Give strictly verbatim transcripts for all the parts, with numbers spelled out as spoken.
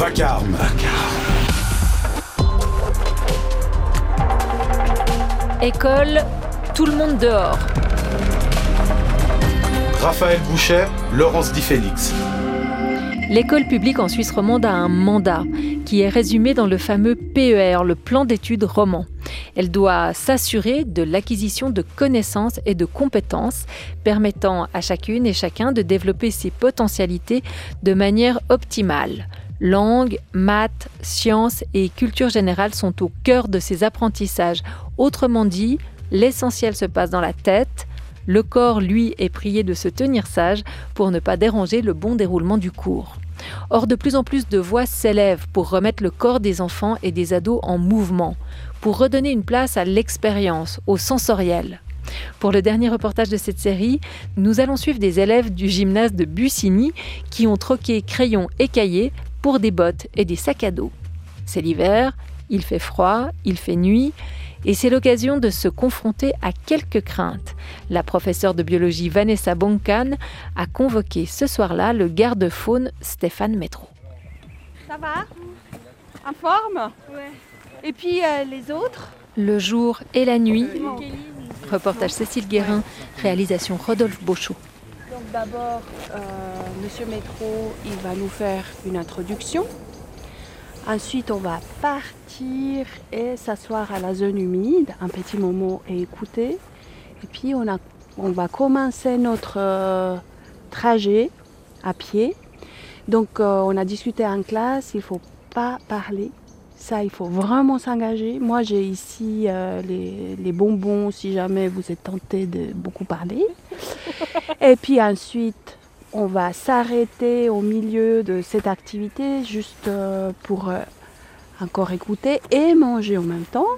Vacarme. École, tout le monde dehors. Raphaël Bouchet, Laurence Di Félix. L'école publique en Suisse romande a un mandat qui est résumé dans le fameux P E R, le plan d'études roman. Elle doit s'assurer de l'acquisition de connaissances et de compétences permettant à chacune et chacun de développer ses potentialités de manière optimale. Langue, maths, sciences et culture générale sont au cœur de ces apprentissages. Autrement dit, l'essentiel se passe dans la tête. Le corps, lui, est prié de se tenir sage pour ne pas déranger le bon déroulement du cours. Or, de plus en plus de voix s'élèvent pour remettre le corps des enfants et des ados en mouvement, pour redonner une place à l'expérience, au sensoriel. Pour le dernier reportage de cette série, nous allons suivre des élèves du gymnase de Bussigny qui ont troqué crayons et cahiers pour des bottes et des sacs à dos. C'est l'hiver, il fait froid, il fait nuit, et c'est l'occasion de se confronter à quelques craintes. La professeure de biologie Vanessa Boncan a convoqué ce soir-là le garde-faune Stéphane Métro. Ça va ? En forme ? Ouais. Et puis euh, les autres ? Le jour et la nuit. Reportage Cécile Guérin, réalisation Rodolphe Beauchot. Donc d'abord, euh, Monsieur Métro, il va nous faire une introduction. Ensuite, on va partir et s'asseoir à la zone humide, un petit moment et écouter. Et puis, on, a, on va commencer notre euh, trajet à pied. Donc, euh, on a discuté en classe, il ne faut pas parler. Ça, il faut vraiment s'engager. Moi, j'ai ici euh, les, les bonbons si jamais vous êtes tenté de beaucoup parler. Et puis ensuite, on va s'arrêter au milieu de cette activité juste euh, pour euh, encore écouter et manger en même temps.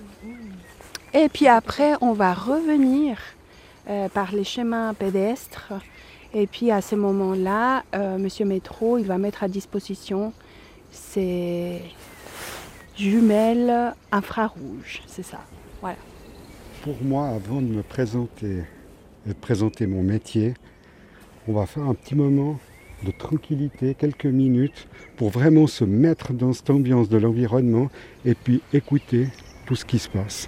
Et puis après, on va revenir euh, par les chemins pédestres. Et puis à ce moment-là, euh, Monsieur Métro, il va mettre à disposition ses jumelles infrarouges. C'est ça. Voilà. Pour moi, avant de me présenter et de présenter mon métier, on va faire un petit moment de tranquillité, quelques minutes, pour vraiment se mettre dans cette ambiance de l'environnement et puis écouter tout ce qui se passe.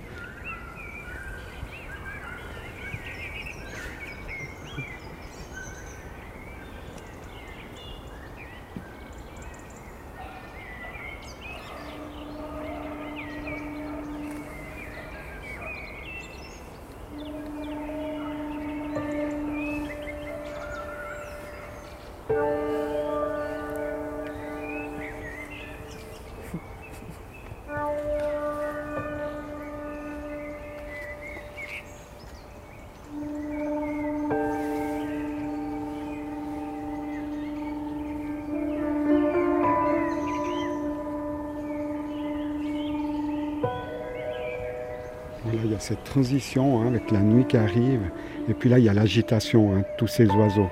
Là, il y a cette transition hein, avec la nuit qui arrive, et puis là, il y a l'agitation, hein, tous ces oiseaux.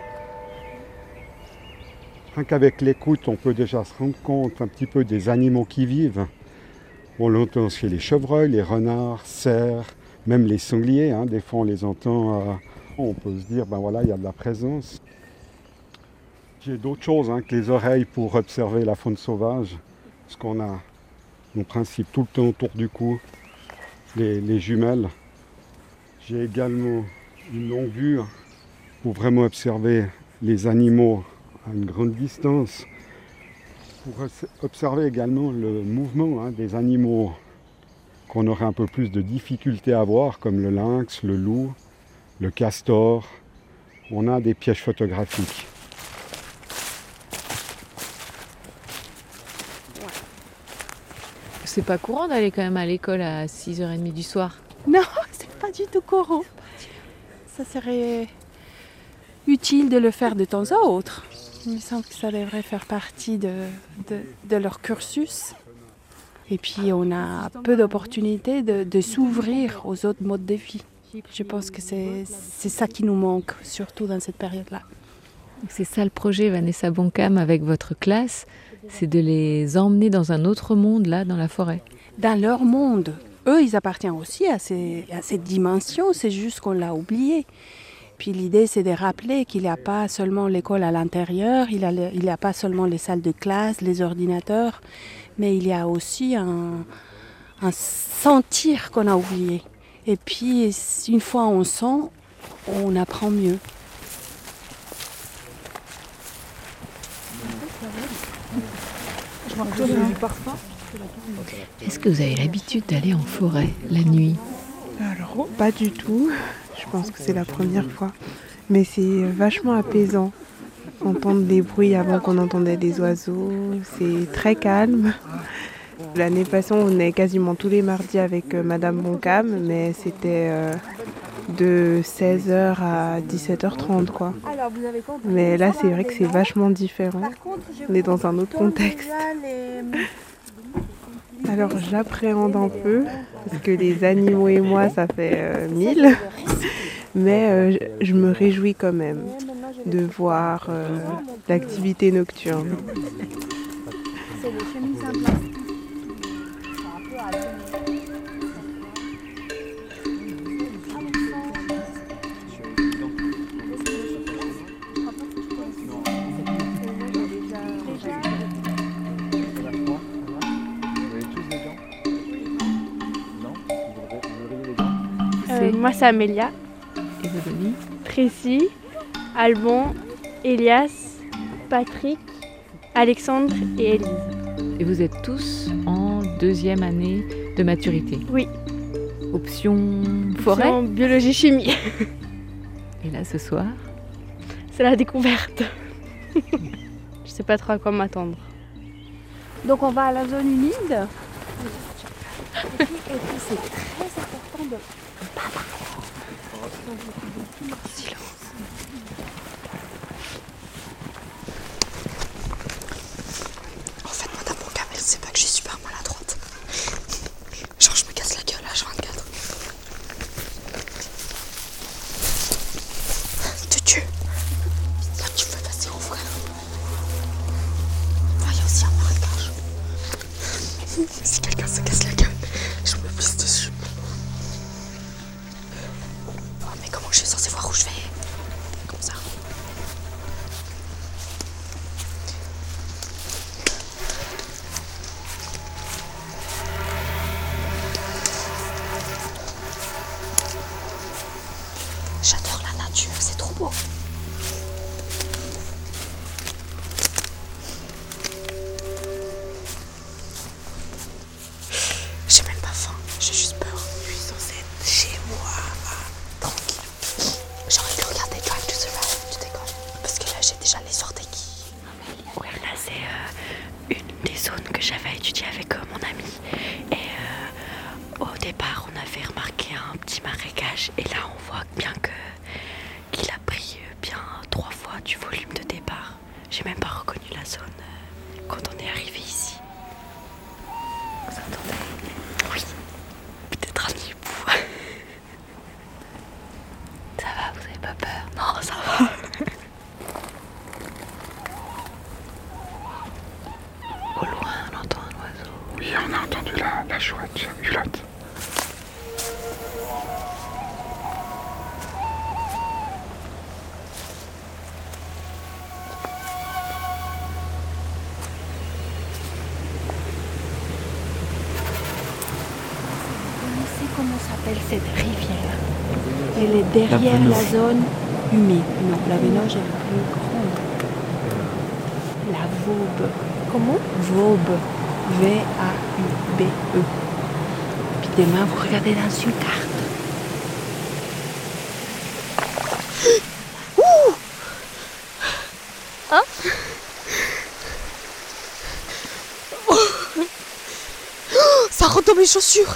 Rien qu'avec l'écoute, on peut déjà se rendre compte un petit peu des animaux qui vivent. On l'entend chez les chevreuils, les renards, cerfs, même les sangliers. Hein, des fois, on les entend. Euh, on peut se dire, ben voilà, il y a de la présence. J'ai d'autres choses hein, que les oreilles pour observer la faune sauvage, parce qu'on a, en principe, tout le temps autour du cou. Les, les jumelles. J'ai également une longue vue pour vraiment observer les animaux à une grande distance. Pour observer également le mouvement hein, des animaux qu'on aurait un peu plus de difficulté à voir, comme le lynx, le loup, le castor. On a des pièges photographiques. C'est pas courant d'aller quand même à l'école à six heures trente du soir. Non, c'est pas du tout courant. Ça serait utile de le faire de temps à autre. Il me semble que ça devrait faire partie de, de, de leur cursus. Et puis on a peu d'opportunités de, de s'ouvrir aux autres modes de vie. Je pense que c'est, c'est ça qui nous manque, surtout dans cette période-là. C'est ça le projet, Vanessa Boncan, avec votre classe, c'est de les emmener dans un autre monde, là, dans la forêt. Dans leur monde. Eux, ils appartiennent aussi à, ces, à cette dimension, c'est juste qu'on l'a oublié. puis l'idée, c'est de rappeler qu'il n'y a pas seulement l'école à l'intérieur, il n'y a, a pas seulement les salles de classe, les ordinateurs, mais il y a aussi un, un sentir qu'on a oublié. Et puis, une fois on sent, on apprend mieux. Est-ce que vous avez l'habitude d'aller en forêt la nuit ? Alors, pas du tout. Je pense que c'est la première fois. Mais c'est vachement apaisant. Entendre des bruits avant qu'on entendait des oiseaux, c'est très calme. L'année passée, on venait quasiment tous les mardis avec euh, Madame Boncam, mais c'était euh, de seize heures à dix-sept heures trente, quoi. Mais là, c'est vrai que c'est vachement différent. On est dans un autre contexte. Alors, j'appréhende un peu, parce que les animaux et moi, ça fait euh, mille. Mais euh, je me réjouis quand même de voir euh, l'activité nocturne. Euh, moi, c'est Amélia. Et vos amis ? Tracy, Alban, Elias, Patrick, Alexandre et Élise. Et vous êtes tous en deuxième année de maturité ? Oui. Option forêt ? En biologie-chimie. Et là, ce soir ? C'est la découverte. Je sais pas trop à quoi m'attendre. Donc on va à la zone humide. Et puis, et puis c'est très important de... Silence. En fait, Madame Boncam, elle sait pas que je suis super maladroite. Genre, je me casse la gueule à H vingt-quatre. De Dieu. Là, tu me fais passer en frère. Il y a aussi un marécage. Si quelqu'un se casse la gueule, je me pisse dessus. Oh, mais comment je suis censée voir où je vais? Comme ça. J'adore la nature, c'est trop beau. J'ai même pas faim, j'ai juste peur. Je suis censée être chez moi, tranquille. J'ai envie de regarder Drive to Survive, tu déconnes. Parce que là, j'ai déjà les sorties qui... Ouais, là, c'est euh, une des zones que j'avais étudiées avec euh, mon ami. Et euh, au départ, on avait remarqué un petit marécage. Et là, on voit bien que qu'il a pris euh, bien trois fois du volume de départ. J'ai même pas reconnu la zone euh, quand on est arrivé ici. Vous entendez ? Oui. Peut-être un hibou. Ça va, vous avez pas peur ? Non, ça va. Au loin, on entend un oiseau. Oui, on a entendu la, la chouette, Hulotte. Comment s'appelle cette rivière? Elle est derrière la, la zone humide. Non, la Venoge est plus grande. La Vaube. Comment? Vaube. V A U B E. Puis demain, vous regardez dans une carte. Ouh! Hein? Oh! Ça rentre dans mes chaussures.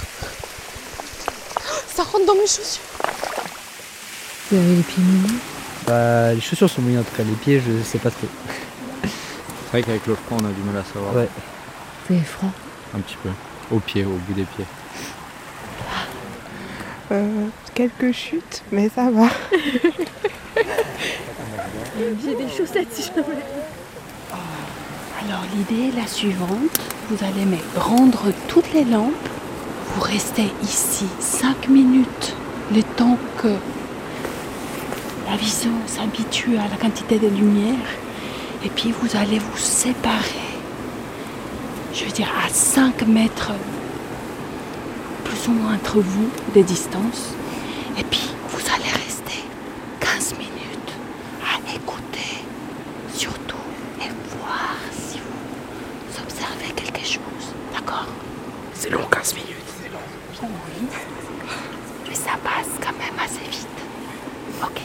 Ça rentre dans mes chaussures. Vous avez les pieds mouillés ? Bah, les chaussures sont mouillées en tout cas, les pieds je sais pas trop. C'est vrai qu'avec le froid on a du mal à savoir. Ouais. Vous avez froid ? Un petit peu. Au pied, au bout des pieds. Euh, quelques chutes, mais ça va. J'ai des chaussettes si jamais. Alors l'idée est la suivante. Vous allez mais rendre toutes les lampes. Vous restez ici cinq minutes, le temps que la vision s'habitue à la quantité de lumière et puis vous allez vous séparer, je veux dire à cinq mètres plus ou moins entre vous de distance, et puis vous allez rester quinze minutes à écouter surtout et voir si vous observez quelque chose, d'accord? C'est long, quinze minutes, c'est long. Oui, mais ça passe quand même assez vite. Ok.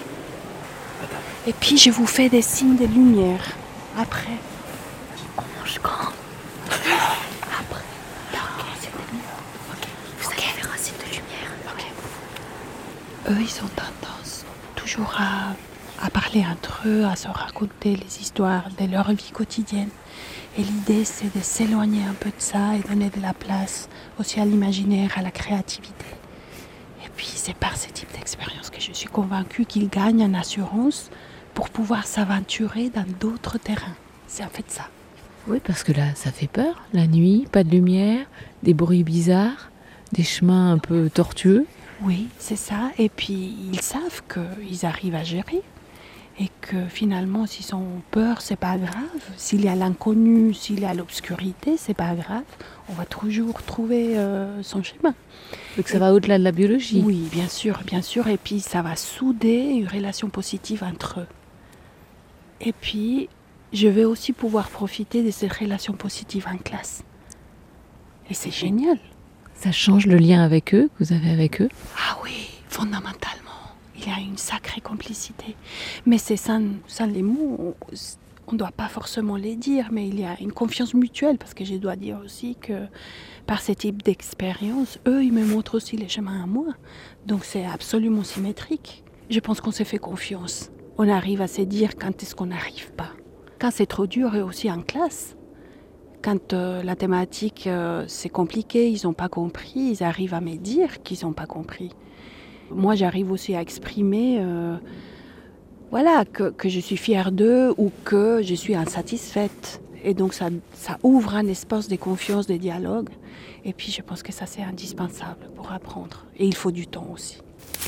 Et puis je vous fais des signes de lumière. Après. On mange quand? Après. Ok, c'est bon. Ok. Vous allez faire un signe de lumière. Ok. Eux, ils ont tendance toujours à, à parler entre eux, à se raconter les histoires de leur vie quotidienne. Et l'idée, c'est de s'éloigner un peu de ça et donner de la place aussi à l'imaginaire, à la créativité. Et puis, c'est par ce type d'expérience que je suis convaincue qu'ils gagnent en assurance pour pouvoir s'aventurer dans d'autres terrains. C'est en fait ça. Oui, parce que là, ça fait peur. La nuit, pas de lumière, des bruits bizarres, des chemins un peu tortueux. Oui, c'est ça. Et puis, ils savent qu'ils arrivent à gérer. Et que finalement, s'ils ont peur, c'est pas grave. S'il y a l'inconnu, s'il y a l'obscurité, c'est pas grave. On va toujours trouver euh, son chemin. Donc ça et va au-delà de la biologie. Oui, bien sûr, bien sûr. Et puis ça va souder une relation positive entre eux. Et puis, je vais aussi pouvoir profiter de cette relation positive en classe. Et c'est génial. Ça change le lien avec eux, que vous avez avec eux? Ah oui, fondamentalement. Il y a une sacrée complicité. Mais c'est sans, sans les mots, on ne doit pas forcément les dire, mais il y a une confiance mutuelle, parce que je dois dire aussi que par ce type d'expérience, eux, ils me montrent aussi les chemins à moi. Donc c'est absolument symétrique. Je pense qu'on s'est fait confiance. On arrive à se dire quand est-ce qu'on n'arrive pas. Quand c'est trop dur, et aussi en classe. Quand euh, la thématique, euh, c'est compliqué, ils n'ont pas compris, ils arrivent à me dire qu'ils n'ont pas compris. Moi, j'arrive aussi à exprimer euh, voilà, que, que je suis fière d'eux ou que je suis insatisfaite. Et donc, ça, ça ouvre un espace de confiance, de dialogue. Et puis, je pense que ça, c'est indispensable pour apprendre. Et il faut du temps aussi.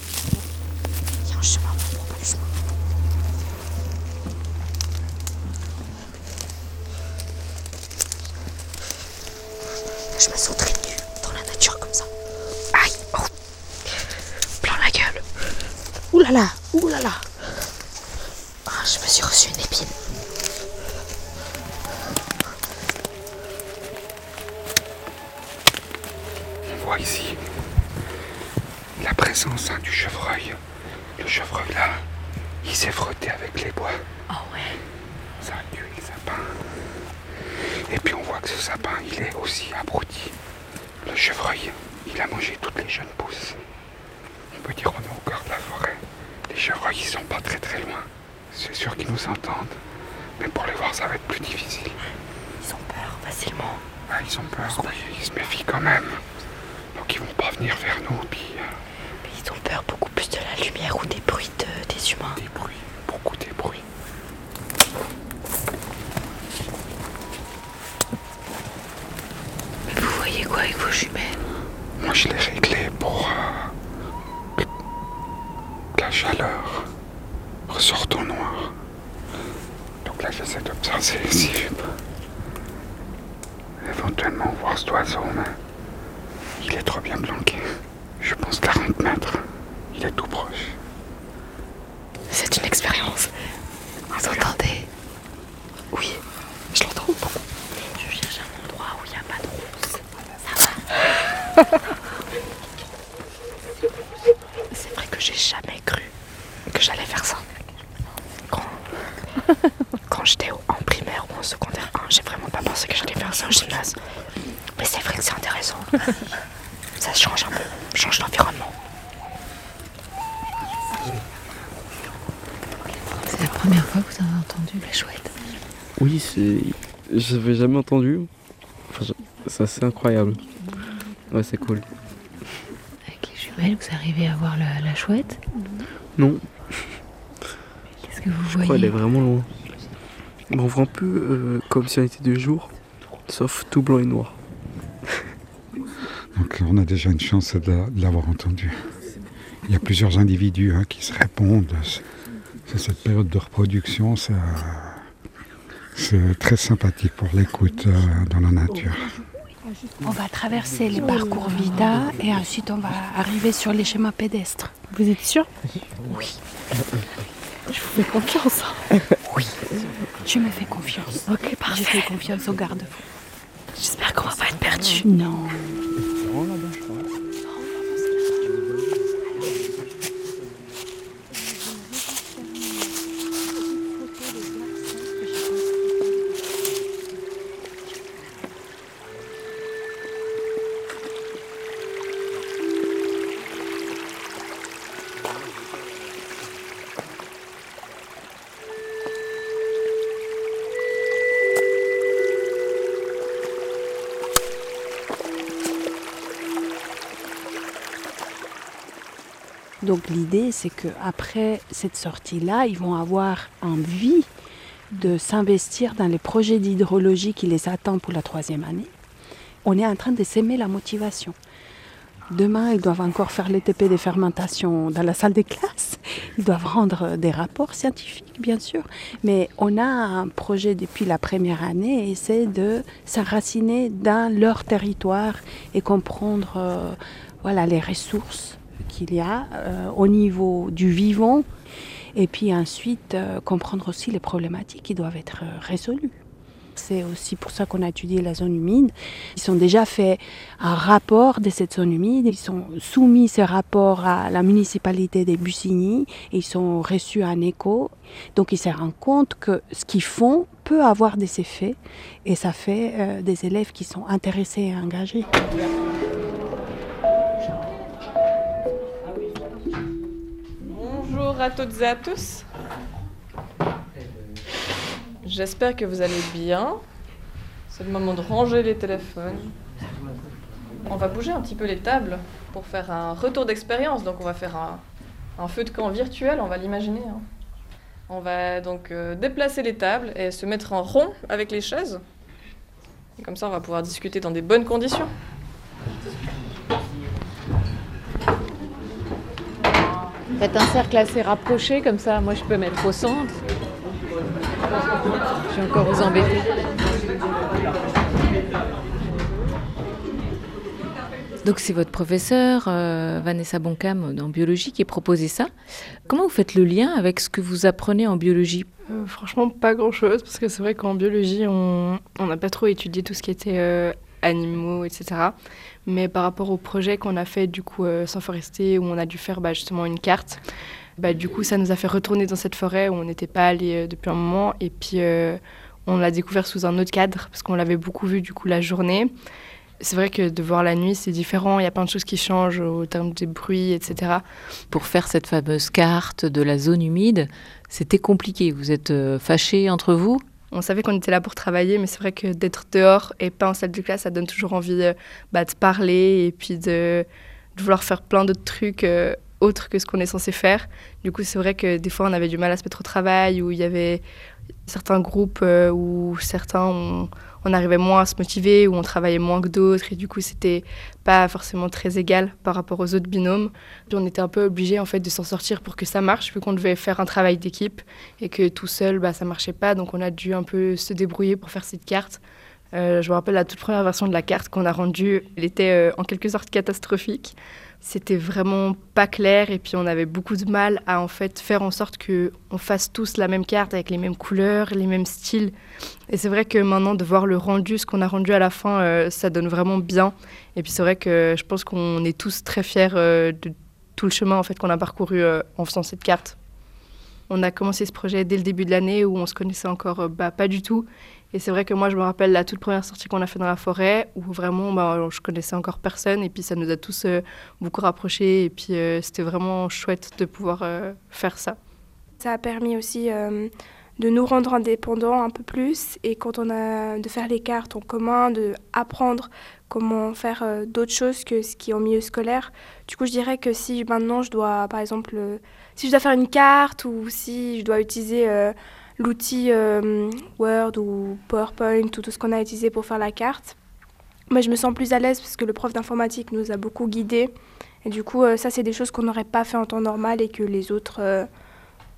Il y a un chemin, on prend pas le chemin. Je me sens très nue dans la nature comme ça. Aïe, oh. Plein la gueule. Ouh là là, ouh là là. Ah, je me suis reçu une épine. On voit ici la présence hein, du chevreuil. Le chevreuil là, il s'est frotté avec les bois. Oh ouais. Ça a tué le sapin. Et puis on voit que ce sapin, il est aussi abruti. Le chevreuil, il a mangé toutes les jeunes pousses. On peut dire qu'on est au cœur de la forêt. Les chevreuils, ils sont pas très très loin. C'est sûr qu'ils nous entendent. Mais pour les voir, ça va être plus difficile. Ils ont peur facilement. Ah, ils ont peur, oui. Ils se méfient quand même. Donc ils vont pas venir vers nous. Puis, euh... Mais ils ont peur beaucoup plus de la lumière ou des bruits de, des humains. Des bruits, beaucoup des bruits. Mais vous voyez quoi avec vos jumelles? Moi, je l'ai réglé pour euh, que la chaleur ressorte au noir. Donc là, j'essaie d'observer si je peux éventuellement voir cet oiseau, mais il est trop bien planqué. Je pense quarante mètres. Il est tout proche. C'est une expérience. Vous entendez? Oui, je l'entends beaucoup. Je cherche un endroit où il n'y a pas de ronces. Ça va. C'est vrai que j'ai jamais cru que j'allais faire ça. Quand, quand j'étais en primaire ou en secondaire un, j'ai vraiment pas pensé que j'allais faire ça au gymnase. Mais c'est vrai que c'est intéressant. Ça change un peu, change l'environnement. C'est la première fois que vous avez entendu la chouette? Oui, c'est... je n'avais jamais entendu. Enfin, c'est assez incroyable. Ouais, c'est cool. Avec les jumelles, vous arrivez à voir la, la chouette? Non. Qu'est-ce que vous je voyez? crois qu'elle est vraiment loin. On voit un peu euh, comme si on était de jour, sauf tout blanc et noir. Donc on a déjà une chance de l'avoir entendu. Il y a plusieurs individus hein, qui se répondent C'est cette période de reproduction, ça, c'est très sympathique pour l'écoute euh, dans la nature. On va traverser les parcours Vita et ensuite on va arriver sur les schémas pédestres. Vous êtes sûr? Oui. Je vous fais confiance. Oui. Je me fais confiance. Ok, parfait. Je fais confiance aux garde-fous. J'espère qu'on va pas être perdus. Non. Donc l'idée, c'est qu'après cette sortie-là, ils vont avoir envie de s'investir dans les projets d'hydrologie qui les attendent pour la troisième année. On est en train de s'aimer la motivation. Demain, ils doivent encore faire l'E T P des fermentations dans la salle des classes. Ils doivent rendre des rapports scientifiques, bien sûr. Mais on a un projet depuis la première année et c'est de s'enraciner dans leur territoire et comprendre euh, voilà, les ressources qu'il y a euh, au niveau du vivant et puis ensuite euh, comprendre aussi les problématiques qui doivent être euh, résolues. C'est aussi pour ça qu'on a étudié la zone humide. Ils ont déjà fait un rapport de cette zone humide. Ils ont soumis ces rapports à la municipalité des Bussigny et ils sont reçus un écho. Donc ils se rendent compte que ce qu'ils font peut avoir des effets et ça fait euh, des élèves qui sont intéressés et engagés. Bonjour à toutes et à tous. J'espère que vous allez bien. C'est le moment de ranger les téléphones. On va bouger un petit peu les tables pour faire un retour d'expérience. Donc on va faire un, un feu de camp virtuel, on va l'imaginer. Hein. On va donc euh, déplacer les tables et se mettre en rond avec les chaises. Et comme ça on va pouvoir discuter dans des bonnes conditions. Faites un cercle assez rapproché, comme ça, moi je peux mettre au centre. Je vais encore vous embêter. Donc c'est votre professeure, euh, Vanessa Boncam, en biologie, qui a proposé ça. Comment vous faites le lien avec ce que vous apprenez en biologie ? euh, Franchement, pas grand-chose, parce que c'est vrai qu'en biologie, on n'a pas trop étudié tout ce qui était euh, animaux, et cetera. Mais par rapport au projet qu'on a fait, du coup, euh, sans forester, où on a dû faire bah, justement une carte, bah, du coup, ça nous a fait retourner dans cette forêt où on n'était pas allé euh, depuis un moment. Et puis, euh, on l'a découvert sous un autre cadre, parce qu'on l'avait beaucoup vu, du coup, la journée. C'est vrai que de voir la nuit, c'est différent. Il y a plein de choses qui changent au terme des bruits, et cetera. Pour faire cette fameuse carte de la zone humide, c'était compliqué. Vous êtes euh, fâchés entre vous ? On savait qu'on était là pour travailler, mais c'est vrai que d'être dehors et pas en salle de classe, ça donne toujours envie euh, bah, de parler et puis de, de vouloir faire plein d'autres trucs euh, autres que ce qu'on est censé faire. Du coup, c'est vrai que des fois, on avait du mal à se mettre au travail, où il y avait certains groupes euh, où certains, on, on arrivait moins à se motiver, où on travaillait moins que d'autres, et du coup, c'était pas forcément très égal par rapport aux autres binômes. Puis on était un peu obligés en fait, de s'en sortir pour que ça marche, vu qu'on devait faire un travail d'équipe, et que tout seul, bah, ça marchait pas, donc on a dû un peu se débrouiller pour faire cette carte. Euh, je me rappelle la toute première version de la carte qu'on a rendue, elle était euh, en quelque sorte catastrophique. C'était vraiment pas clair et puis on avait beaucoup de mal à en fait faire en sorte qu'on fasse tous la même carte avec les mêmes couleurs, les mêmes styles. Et c'est vrai que maintenant de voir le rendu, ce qu'on a rendu à la fin, euh, ça donne vraiment bien. Et puis c'est vrai que je pense qu'on est tous très fiers euh, de tout le chemin en fait qu'on a parcouru euh, en faisant cette carte. On a commencé ce projet dès le début de l'année où on se connaissait encore euh, bah, pas du tout. Et c'est vrai que moi, je me rappelle la toute première sortie qu'on a fait dans la forêt, où vraiment, bah, je connaissais encore personne, et puis ça nous a tous euh, beaucoup rapprochés, et puis euh, c'était vraiment chouette de pouvoir euh, faire ça. Ça a permis aussi euh, de nous rendre indépendants un peu plus, et quand on a de faire les cartes en commun, d'apprendre comment faire euh, d'autres choses que ce qui est en milieu scolaire. Du coup, je dirais que si maintenant je dois, par exemple, euh, si je dois faire une carte, ou si je dois utiliser... Euh, l'outil euh, Word ou PowerPoint ou tout ce qu'on a utilisé pour faire la carte. Moi, je me sens plus à l'aise parce que le prof d'informatique nous a beaucoup guidés. Et du coup, euh, ça, c'est des choses qu'on n'aurait pas fait en temps normal et que les autres, euh,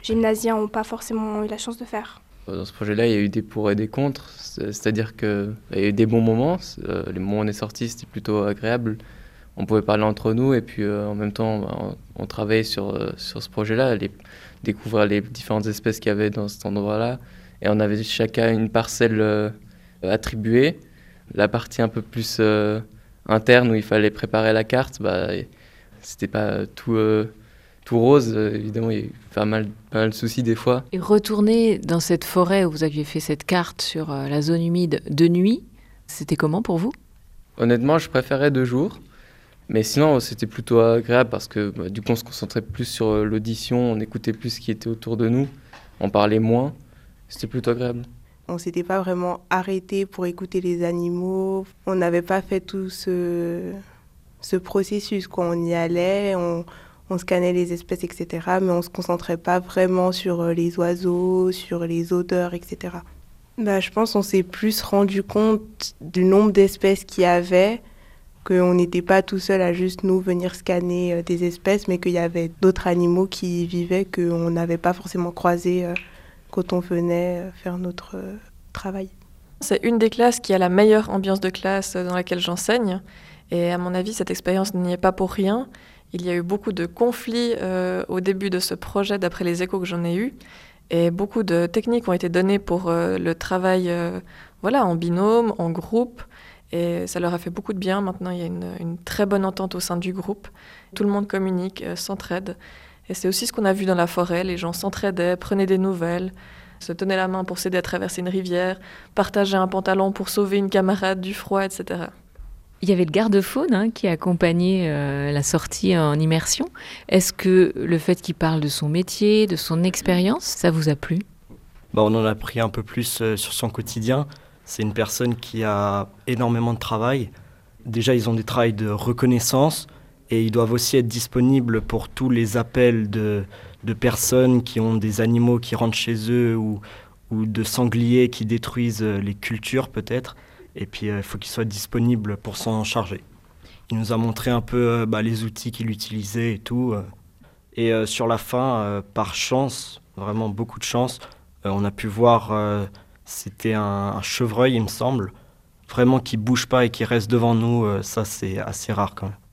gymnasiens n'ont pas forcément eu la chance de faire. Dans ce projet-là, il y a eu des pour et des contre, c'est-à-dire qu'il y a eu des bons moments. Les moments où on est sortis, c'était plutôt agréable. On pouvait parler entre nous et puis euh, en même temps, on, on travaillait sur, euh, sur ce projet-là, les, découvrir les différentes espèces qu'il y avait dans cet endroit-là. Et on avait chacun une parcelle euh, attribuée. La partie un peu plus euh, interne où il fallait préparer la carte, bah, c'était pas tout... Euh, tout rose, euh, évidemment, il y a eu pas mal, pas mal de soucis des fois. Et retourner dans cette forêt où vous aviez fait cette carte sur euh, la zone humide de nuit, c'était comment pour vous ? Honnêtement, je préférais de jour, mais sinon c'était plutôt agréable parce que bah, du coup on se concentrait plus sur euh, l'audition, on écoutait plus ce qui était autour de nous, on parlait moins, c'était plutôt agréable. On ne s'était pas vraiment arrêté pour écouter les animaux, on n'avait pas fait tout ce, ce processus, quoi. On y allait, on... On scannait les espèces, et cetera, mais on ne se concentrait pas vraiment sur les oiseaux, sur les odeurs, et cetera. Bah, je pense qu'on s'est plus rendu compte du nombre d'espèces qu'il y avait, qu'on n'était pas tout seul à juste nous venir scanner des espèces, mais qu'il y avait d'autres animaux qui y vivaient qu'on n'avait pas forcément croisés quand on venait faire notre travail. C'est une des classes qui a la meilleure ambiance de classe dans laquelle j'enseigne. Et à mon avis, cette expérience n'y est pas pour rien. Il y a eu beaucoup de conflits euh, au début de ce projet, d'après les échos que j'en ai eus. Et beaucoup de techniques ont été données pour euh, le travail euh, voilà, en binôme, en groupe. Et ça leur a fait beaucoup de bien. Maintenant, il y a une, une très bonne entente au sein du groupe. Tout le monde communique, euh, s'entraide. Et c'est aussi ce qu'on a vu dans la forêt. Les gens s'entraidaient, prenaient des nouvelles, se tenaient la main pour s'aider à traverser une rivière, partageaient un pantalon pour sauver une camarade du froid, et cetera. Il y avait le garde-faune hein, qui accompagnait euh, la sortie en immersion. Est-ce que le fait qu'il parle de son métier, de son expérience, ça vous a plu ? Bah, on en a appris un peu plus euh, sur son quotidien. C'est une personne qui a énormément de travail. Déjà, ils ont des travails de reconnaissance et ils doivent aussi être disponibles pour tous les appels de, de personnes qui ont des animaux qui rentrent chez eux ou, ou de sangliers qui détruisent les cultures peut-être. Et puis, il euh, faut qu'il soit disponible pour s'en charger. Il nous a montré un peu euh, bah, les outils qu'il utilisait et tout. Euh. Et euh, sur la fin, euh, par chance, vraiment beaucoup de chance, euh, on a pu voir, euh, c'était un, un chevreuil, il me semble, vraiment qui ne bouge pas et qui reste devant nous. Euh, ça, c'est assez rare quand même.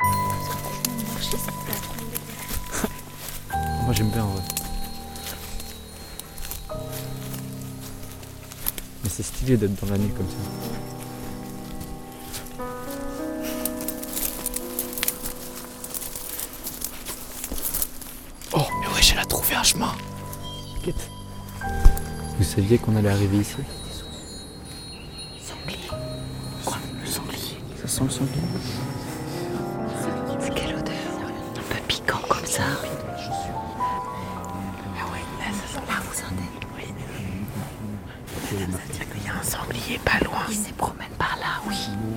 Moi, j'aime bien, en vrai. Mais c'est stylé d'être dans la nuit comme ça. Oh, mais ouais, j'ai la trouvé un chemin. T'inquiète. Vous saviez qu'on allait arriver ici ? Sanglier. Quoi ? Le sanglier. Ça sent le sanglier. C'est quelle odeur ? Un peu piquant comme ça. Ah ouais, là, ça sent là, vous sentez ? Oui. Ça veut dire qu'il y a un sanglier pas loin. Il se promène par là, oui.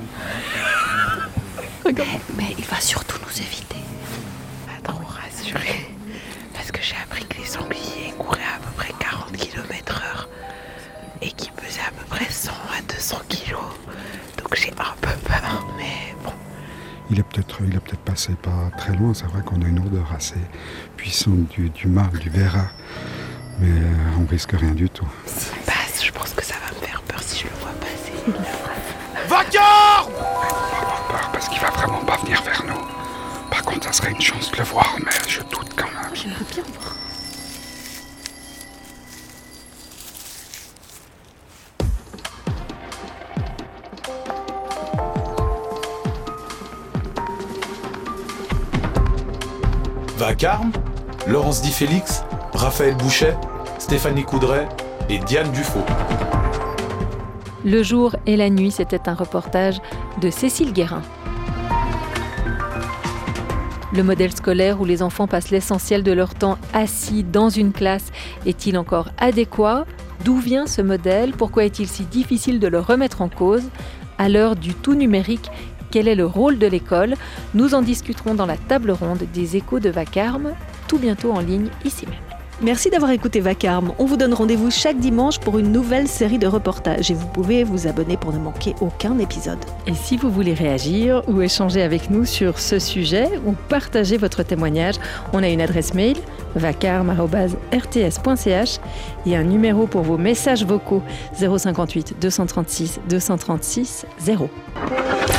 mais, mais il va surtout nous éviter. Pas trop rassuré. Parce que j'ai appris que les sangliers couraient à peu près quarante kilomètres heure et qu'ils pesaient à peu près cent à deux cents kilos. Donc j'ai un peu peur, mais bon. Il est peut-être, il est peut-être passé pas très loin. C'est vrai qu'on a une odeur assez puissante du, du mâle, du verra. Mais on risque rien du tout. S'il passe, je pense que ça va me faire peur si je le vois passer. Vacarme ! On va avoir peur parce qu'il va vraiment pas venir vers nous. Par contre, ça serait une chance de le voir, mais je doute quand même. J'aimerais bien voir. Vacarme, Laurence Di Félix, Raphaël Bouchet, Stéphanie Coudray et Diane Dufaux. Le jour et la nuit, c'était un reportage de Cécile Guérin. Le modèle scolaire où les enfants passent l'essentiel de leur temps assis dans une classe est-il encore adéquat ? D'où vient ce modèle ? Pourquoi est-il si difficile de le remettre en cause ? À l'heure du tout numérique, quel est le rôle de l'école ? Nous en discuterons dans la table ronde des Échos de Vacarme, tout bientôt en ligne ici même. Merci d'avoir écouté Vacarme. On vous donne rendez-vous chaque dimanche pour une nouvelle série de reportages et vous pouvez vous abonner pour ne manquer aucun épisode. Et si vous voulez réagir ou échanger avec nous sur ce sujet ou partager votre témoignage, on a une adresse mail vacarme arobase r t s point c h et un numéro pour vos messages vocaux zéro cinquante-huit deux cent trente-six deux cent trente-six zéro.